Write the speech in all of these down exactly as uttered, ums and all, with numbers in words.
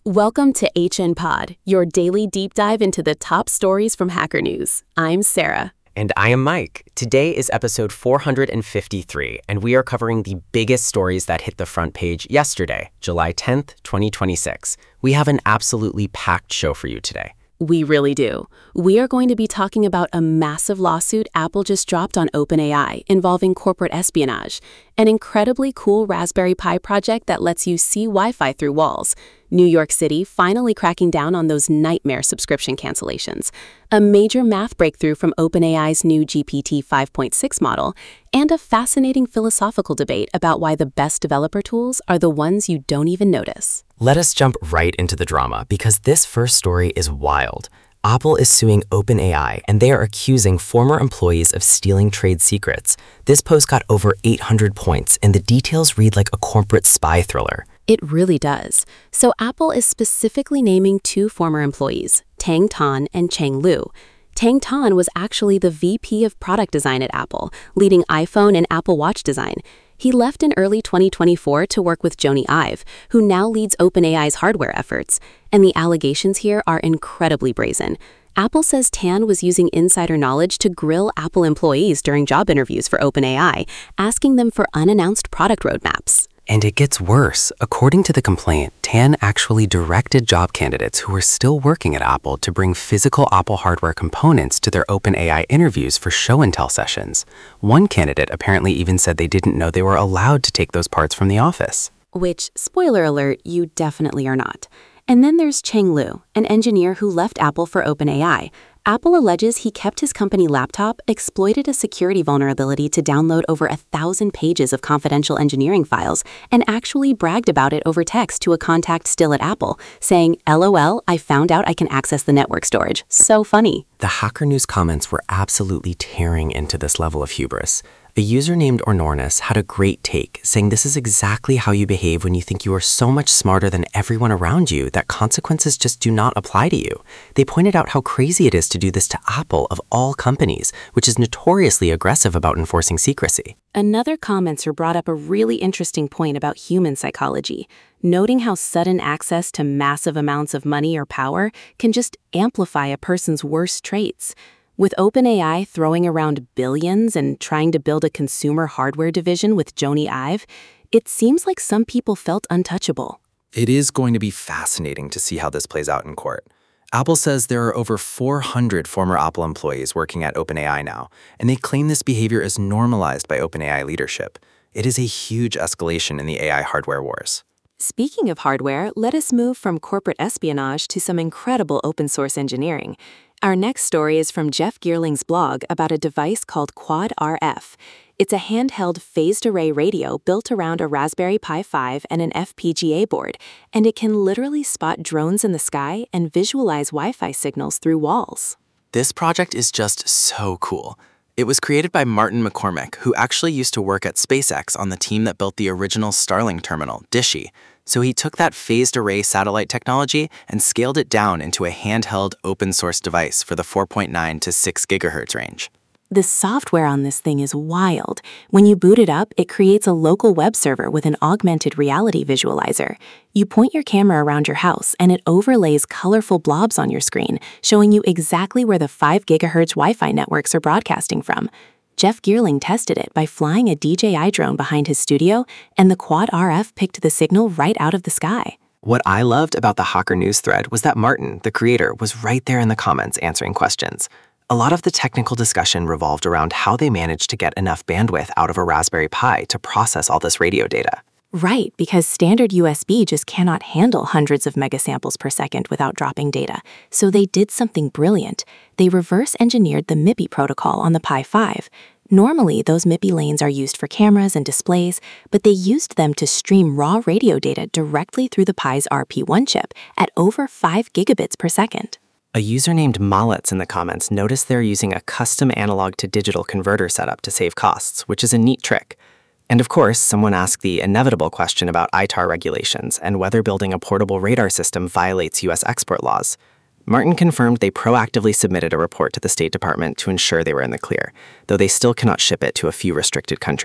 Welcome to H N Pod, your daily deep dive into the top stories from Hacker News. I'm Sarah. And I am Mike. Today is episode four hundred fifty-three, and we are covering the biggest stories that hit the front page yesterday, July tenth, twenty twenty-six. We have an absolutely packed show for you today. We really do. We are going to be talking about a massive lawsuit Apple just dropped on OpenAI involving corporate espionage, an incredibly cool Raspberry Pi project that lets you see Wi-Fi through walls, New York City finally cracking down on those nightmare subscription cancellations, a major math breakthrough from OpenAI's new G P T five point six model, and a fascinating philosophical debate about why the best developer tools are the ones you don't even notice. Let us jump right into the drama because this first story is wild. Apple is suing OpenAI, and they are accusing former employees of stealing trade secrets. This post got over eight hundred points, and the details read like a corporate spy thriller. It really does. So Apple is specifically naming two former employees, Tang Tan and Cheng Lu. Tang Tan was actually the V P of product design at Apple, leading iPhone and Apple Watch design. He left in early twenty twenty-four to work with Jony Ive, who now leads OpenAI's hardware efforts. And the allegations here are incredibly brazen. Apple says Tan was using insider knowledge to grill Apple employees during job interviews for OpenAI, asking them for unannounced product roadmaps. And it gets worse. According to the complaint, Tan actually directed job candidates who were still working at Apple to bring physical Apple hardware components to their OpenAI interviews for show and tell sessions. One candidate apparently even said they didn't know they were allowed to take those parts from the office. Which, spoiler alert, you definitely are not. And then there's Cheng Lu, an engineer who left Apple for OpenAI. Apple alleges he kept his company laptop, exploited a security vulnerability to download over a thousand pages of confidential engineering files, and actually bragged about it over text to a contact still at Apple, saying, LOL, I found out I can access the network storage. So funny. The Hacker News comments were absolutely tearing into this level of hubris. A user named Ornornis had a great take, saying this is exactly how you behave when you think you are so much smarter than everyone around you that consequences just do not apply to you. They pointed out how crazy it is to do this to Apple of all companies, which is notoriously aggressive about enforcing secrecy. Another commenter brought up a really interesting point about human psychology, noting how sudden access to massive amounts of money or power can just amplify a person's worst traits. With OpenAI throwing around billions and trying to build a consumer hardware division with Jony Ive, it seems like some people felt untouchable. It is going to be fascinating to see how this plays out in court. Apple says there are over four hundred former Apple employees working at OpenAI now, and they claim this behavior is normalized by OpenAI leadership. It is a huge escalation in the A I hardware wars. Speaking of hardware, let us move from corporate espionage to some incredible open-source engineering. Our next story is from Jeff Geerling's blog about a device called Quad R F. It's a handheld phased array radio built around a Raspberry Pi five and an F P G A board, and it can literally spot drones in the sky and visualize Wi-Fi signals through walls. This project is just so cool. It was created by Martin McCormick, who actually used to work at SpaceX on the team that built the original Starlink terminal, Dishy. So he took that phased array satellite technology and scaled it down into a handheld open-source device for the four point nine to six gigahertz range. The software on this thing is wild. When you boot it up, it creates a local web server with an augmented reality visualizer. You point your camera around your house, and it overlays colorful blobs on your screen, showing you exactly where the five gigahertz Wi-Fi networks are broadcasting from. Jeff Geerling tested it by flying a D J I drone behind his studio, and the Quad R F picked the signal right out of the sky. What I loved about the Hacker News thread was that Martin, the creator, was right there in the comments answering questions. A lot of the technical discussion revolved around how they managed to get enough bandwidth out of a Raspberry Pi to process all this radio data. Right, because standard U S B just cannot handle hundreds of megasamples per second without dropping data. So they did something brilliant. They reverse-engineered the M I P I protocol on the Pi five. Normally, those M I P I lanes are used for cameras and displays, but they used them to stream raw radio data directly through the Pi's R P one chip at over five gigabits per second. A user named Mallets in the comments noticed they're using a custom analog-to-digital converter setup to save costs, which is a neat trick. And of course, someone asked the inevitable question about I T A R regulations and whether building a portable radar system violates U S export laws. Martin confirmed they proactively submitted a report to the State Department to ensure they were in the clear, though they still cannot ship it to a few restricted countries.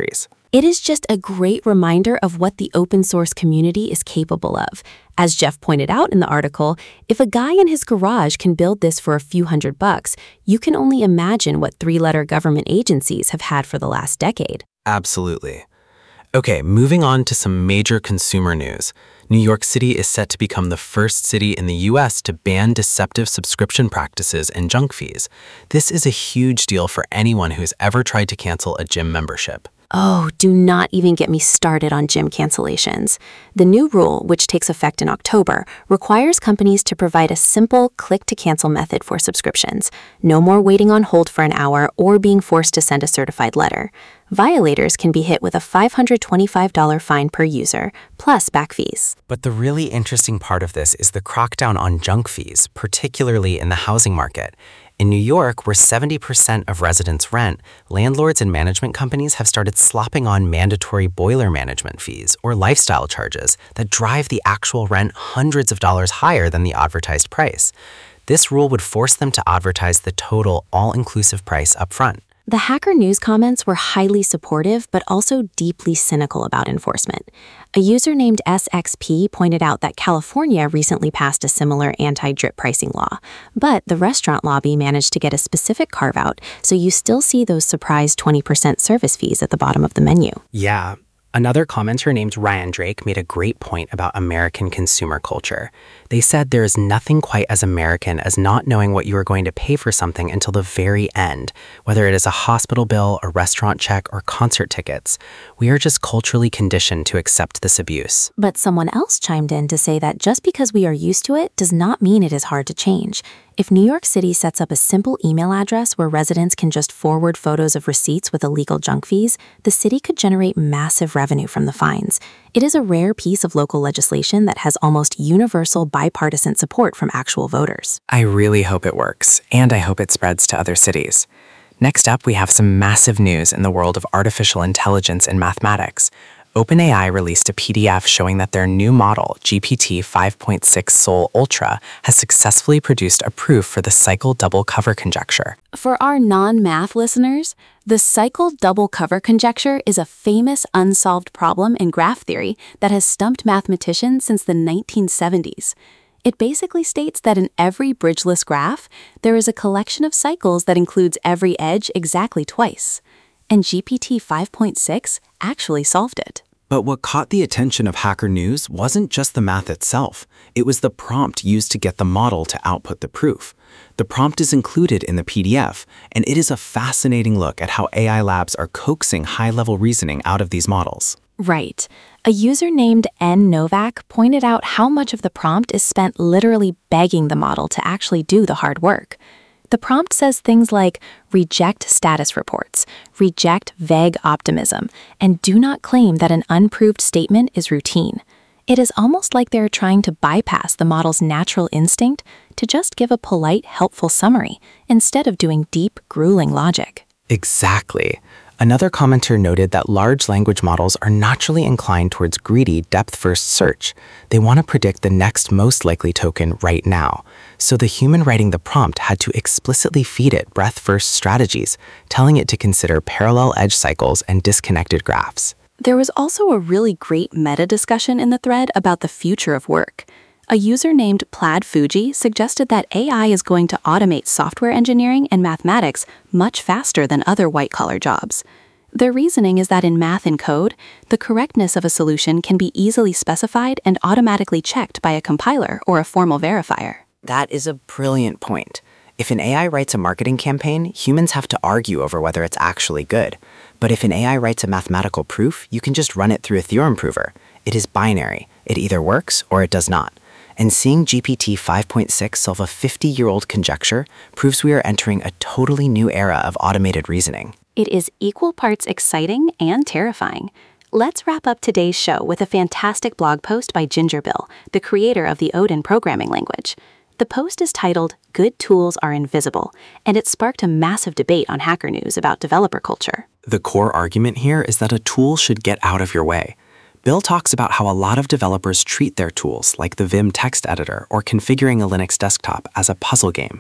It is just a great reminder of what the open source community is capable of. As Jeff pointed out in the article, if a guy in his garage can build this for a few hundred bucks, you can only imagine what three-letter government agencies have had for the last decade. Absolutely. Okay, moving on to some major consumer news. New York City is set to become the first city in the U S to ban deceptive subscription practices and junk fees. This is a huge deal for anyone who's ever tried to cancel a gym membership. Oh, do not even get me started on gym cancellations. The new rule, which takes effect in October, requires companies to provide a simple click-to-cancel method for subscriptions. No more waiting on hold for an hour or being forced to send a certified letter. Violators can be hit with a five hundred twenty-five dollars fine per user, plus back fees. But the really interesting part of this is the crackdown on junk fees, particularly in the housing market. In New York, where seventy percent of residents rent, landlords and management companies have started slopping on mandatory boiler management fees or lifestyle charges that drive the actual rent hundreds of dollars higher than the advertised price. This rule would force them to advertise the total all-inclusive price up front. The Hacker News comments were highly supportive, but also deeply cynical about enforcement. A user named S X P pointed out that California recently passed a similar anti-drip pricing law, but the restaurant lobby managed to get a specific carve-out, so you still see those surprise twenty percent service fees at the bottom of the menu. Yeah. Another commenter named Ryan Drake made a great point about American consumer culture. They said there is nothing quite as American as not knowing what you are going to pay for something until the very end, whether it is a hospital bill, a restaurant check, or concert tickets. We are just culturally conditioned to accept this abuse. But someone else chimed in to say that just because we are used to it does not mean it is hard to change. If New York City sets up a simple email address where residents can just forward photos of receipts with illegal junk fees, the city could generate massive revenue from the fines. It is a rare piece of local legislation that has almost universal bipartisan support from actual voters. I really hope it works, and I hope it spreads to other cities. Next up, we have some massive news in the world of artificial intelligence and mathematics. OpenAI released a P D F showing that their new model, G P T five point six Sol Ultra, has successfully produced a proof for the cycle double cover conjecture. For our non-math listeners, the cycle double cover conjecture is a famous unsolved problem in graph theory that has stumped mathematicians since the nineteen seventies. It basically states that in every bridgeless graph, there is a collection of cycles that includes every edge exactly twice. And G P T five point six actually solved it. But what caught the attention of Hacker News wasn't just the math itself. It was the prompt used to get the model to output the proof. The prompt is included in the P D F, and it is a fascinating look at how A I labs are coaxing high-level reasoning out of these models. Right. A user named N Novak pointed out how much of the prompt is spent literally begging the model to actually do the hard work. The prompt says things like, reject status reports, reject vague optimism, and do not claim that an unproved statement is routine. It is almost like they're trying to bypass the model's natural instinct to just give a polite, helpful summary, instead of doing deep, grueling logic. Exactly. Another commenter noted that large language models are naturally inclined towards greedy depth-first search. They want to predict the next most likely token right now. So the human writing the prompt had to explicitly feed it breadth-first strategies, telling it to consider parallel edge cycles and disconnected graphs. There was also a really great meta discussion in the thread about the future of work. A user named Plaid Fuji suggested that A I is going to automate software engineering and mathematics much faster than other white-collar jobs. Their reasoning is that in math and code, the correctness of a solution can be easily specified and automatically checked by a compiler or a formal verifier. That is a brilliant point. If an A I writes a marketing campaign, humans have to argue over whether it's actually good. But if an A I writes a mathematical proof, you can just run it through a theorem prover. It is binary. It either works or it does not. And seeing G P T five point six solve a fifty-year-old conjecture proves we are entering a totally new era of automated reasoning. It is equal parts exciting and terrifying. Let's wrap up today's show with a fantastic blog post by Ginger Bill, the creator of the Odin programming language. The post is titled, Good Tools Are Invisible, and it sparked a massive debate on Hacker News about developer culture. The core argument here is that a tool should get out of your way. Bill talks about how a lot of developers treat their tools, like the Vim text editor or configuring a Linux desktop, as a puzzle game.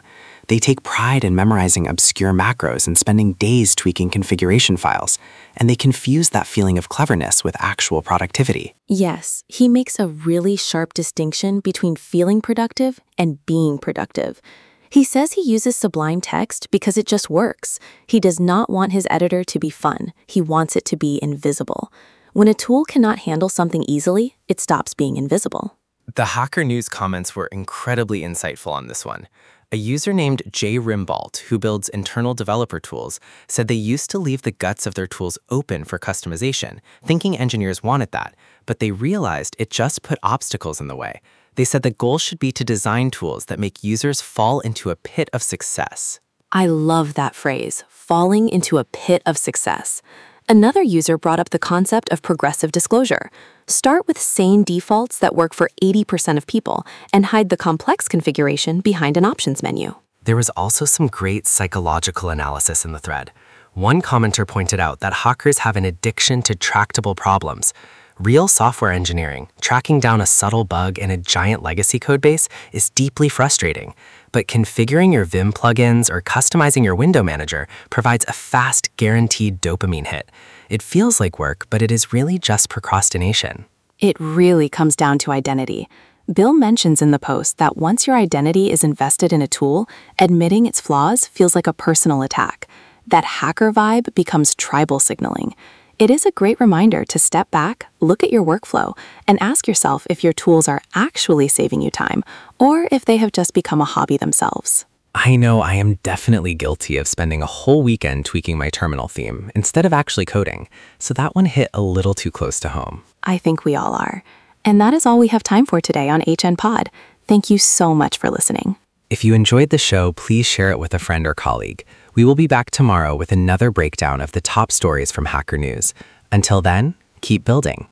They take pride in memorizing obscure macros and spending days tweaking configuration files, and they confuse that feeling of cleverness with actual productivity. Yes, he makes a really sharp distinction between feeling productive and being productive. He says he uses Sublime Text because it just works. He does not want his editor to be fun. He wants it to be invisible. When a tool cannot handle something easily, it stops being invisible. The Hacker News comments were incredibly insightful on this one. A user named Jay Rimbault, who builds internal developer tools, said they used to leave the guts of their tools open for customization, thinking engineers wanted that, but they realized it just put obstacles in the way. They said the goal should be to design tools that make users fall into a pit of success. I love that phrase, falling into a pit of success. Another user brought up the concept of progressive disclosure. Start with sane defaults that work for eighty percent of people and hide the complex configuration behind an options menu. There was also some great psychological analysis in the thread. One commenter pointed out that hackers have an addiction to tractable problems. Real software engineering, tracking down a subtle bug in a giant legacy codebase, is deeply frustrating. But configuring your Vim plugins or customizing your window manager provides a fast, guaranteed dopamine hit. It feels like work, but it is really just procrastination. It really comes down to identity. Bill mentions in the post that once your identity is invested in a tool, admitting its flaws feels like a personal attack. That hacker vibe becomes tribal signaling. It is a great reminder to step back, look at your workflow, and ask yourself if your tools are actually saving you time, or if they have just become a hobby themselves. I know I am definitely guilty of spending a whole weekend tweaking my terminal theme instead of actually coding, so that one hit a little too close to home. I think we all are. And that is all we have time for today on H N Pod. Thank you so much for listening. If you enjoyed the show, please share it with a friend or colleague. We will be back tomorrow with another breakdown of the top stories from Hacker News. Until then, keep building.